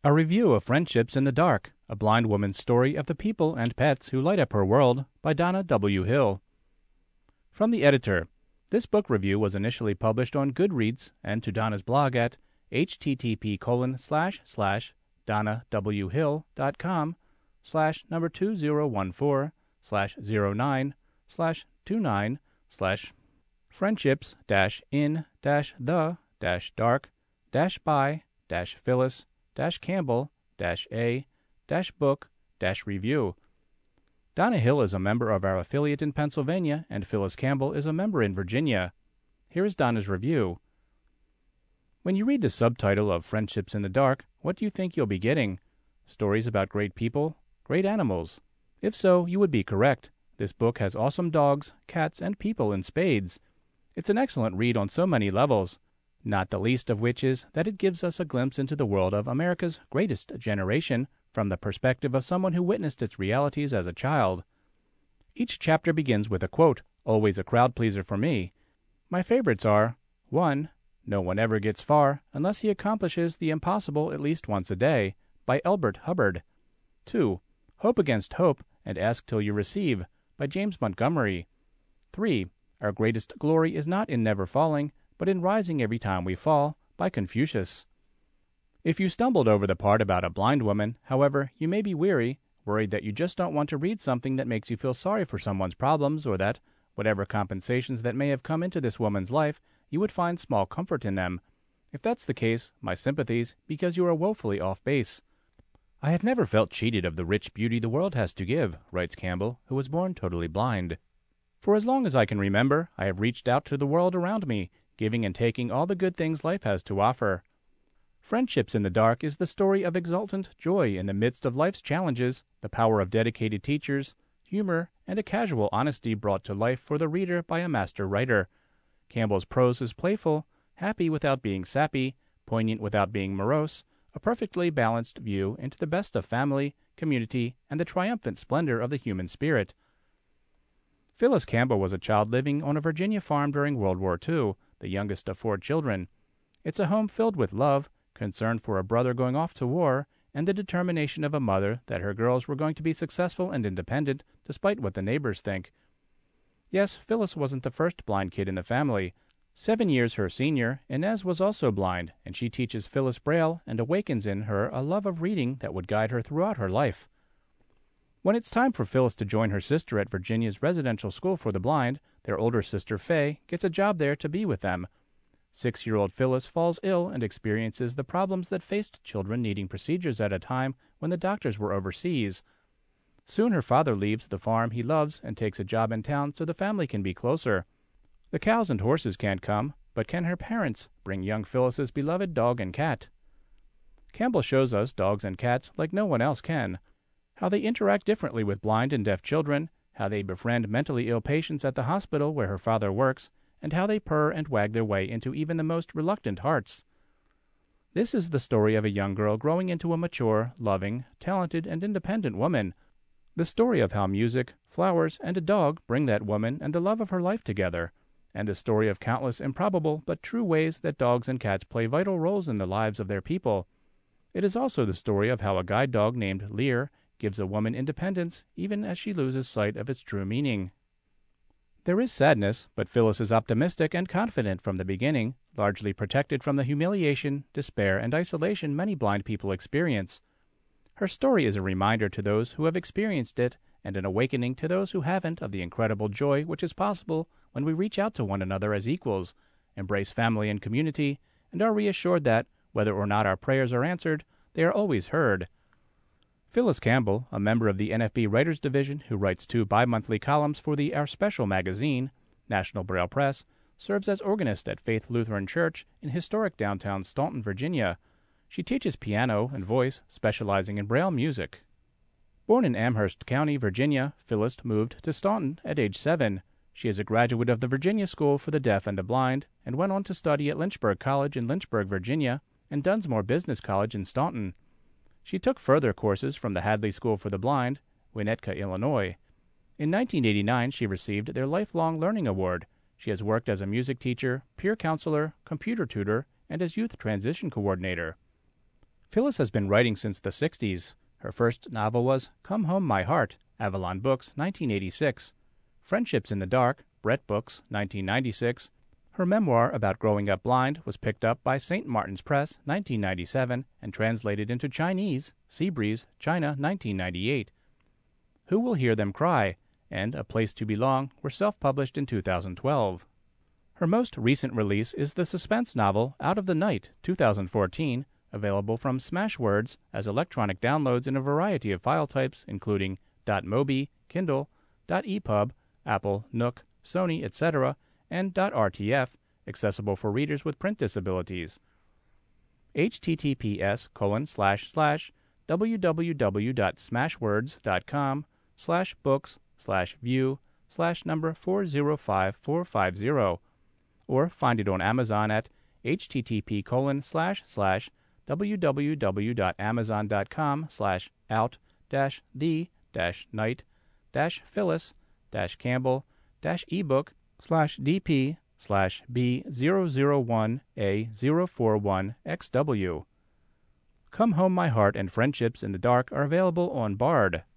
A review of Friendships in the Dark, a blind woman's story of the people and pets who light up her world, by Donna W. Hill. From the editor, this book review was initially published on Goodreads and to Donna's blog at http://donna.whill.com/09/20-friendships-in-the-dark-by-phyllis-camble-book-review. Donna Hill is a member of our affiliate in Pennsylvania, and Phyllis Campbell is a member in Virginia. Here is Donna's review. When you read the subtitle of Friendships in the Dark, what do you think you'll be getting? Stories about great people? Great animals? If so, you would be correct. This book has awesome dogs, cats, and people in spades. It's an excellent read on so many levels, not the least of which is that it gives us a glimpse into the world of America's greatest generation from the perspective of someone who witnessed its realities as a child. Each chapter begins with a quote, always a crowd pleaser for me. My favorites are 1. No one ever gets far unless he accomplishes the impossible at least once a day, by Elbert Hubbard. 2. Hope against hope and ask till you receive, by James Montgomery. 3. Our greatest glory is not in never falling, but in rising every time we fall, by Confucius. If you stumbled over the part about a blind woman, however, you may be worried that you just don't want to read something that makes you feel sorry for someone's problems, or that, whatever compensations that may have come into this woman's life, you would find small comfort in them. If that's the case, my sympathies, because you are woefully off base. I have never felt cheated of the rich beauty the world has to give, writes Campbell, who was born totally blind. For as long as I can remember, I have reached out to the world around me, giving and taking all the good things life has to offer. Friendships in the Dark is the story of exultant joy in the midst of life's challenges, the power of dedicated teachers, humor, and a casual honesty brought to life for the reader by a master writer. Campbell's prose is playful, happy without being sappy, poignant without being morose, a perfectly balanced view into the best of family, community, and the triumphant splendor of the human spirit. Phyllis Campbell was a child living on a Virginia farm during World War II, the youngest of 4 children. It's a home filled with love, concern for a brother going off to war, and the determination of a mother that her girls were going to be successful and independent, despite what the neighbors think. Yes, Phyllis wasn't the first blind kid in the family. 7 years her senior, Inez was also blind, and she teaches Phyllis Braille and awakens in her a love of reading that would guide her throughout her life. When it's time for Phyllis to join her sister at Virginia's residential school for the blind, their older sister Faye gets a job there to be with them. 6-year-old Phyllis falls ill and experiences the problems that faced children needing procedures at a time when the doctors were overseas. Soon her father leaves the farm he loves and takes a job in town so the family can be closer. The cows and horses can't come, but can her parents bring young Phyllis's beloved dog and cat? Campbell shows us dogs and cats like no one else can. How they interact differently with blind and deaf children, how they befriend mentally ill patients at the hospital where her father works, and how they purr and wag their way into even the most reluctant hearts. This is the story of a young girl growing into a mature, loving, talented, and independent woman. The story of how music, flowers, and a dog bring that woman and the love of her life together, and the story of countless improbable but true ways that dogs and cats play vital roles in the lives of their people. It is also the story of how a guide dog named Lear gives a woman independence even as she loses sight of its true meaning. There is sadness, but Phyllis is optimistic and confident from the beginning, largely protected from the humiliation, despair, and isolation many blind people experience. Her story is a reminder to those who have experienced it, and an awakening to those who haven't of the incredible joy which is possible when we reach out to one another as equals, embrace family and community, and are reassured that, whether or not our prayers are answered, they are always heard. Phyllis Campbell, a member of the NFB Writers Division who writes 2 bi-monthly columns for the Our Special magazine, National Braille Press, serves as organist at Faith Lutheran Church in historic downtown Staunton, Virginia. She teaches piano and voice, specializing in Braille music. Born in Amherst County, Virginia, Phyllis moved to Staunton at age 7. She is a graduate of the Virginia School for the Deaf and the Blind and went on to study at Lynchburg College in Lynchburg, Virginia, and Dunsmore Business College in Staunton. She took further courses from the Hadley School for the Blind, Winnetka, Illinois. In 1989, she received their Lifelong Learning Award. She has worked as a music teacher, peer counselor, computer tutor, and as youth transition coordinator. Phyllis has been writing since the 60s. Her first novel was Come Home My Heart, Avalon Books, 1986. Friendships in the Dark, Brett Books, 1996. Her memoir about growing up blind was picked up by St. Martin's Press, 1997, and translated into Chinese, Seabreeze, China, 1998. Who Will Hear Them Cry and A Place to Belong were self-published in 2012. Her most recent release is the suspense novel Out of the Night, 2014, available from Smashwords as electronic downloads in a variety of file types, including .mobi, Kindle, .epub, Apple, Nook, Sony, etc., and .rtf, accessible for readers with print disabilities. https://www.smashwords.com/books/view/number 405450, or find it on Amazon at http://out-the-night-phyllis-ebook/d-night-phyllis-ebook/b001a041xw. Come Home My Heart and Friendships in the Dark are available on Bard.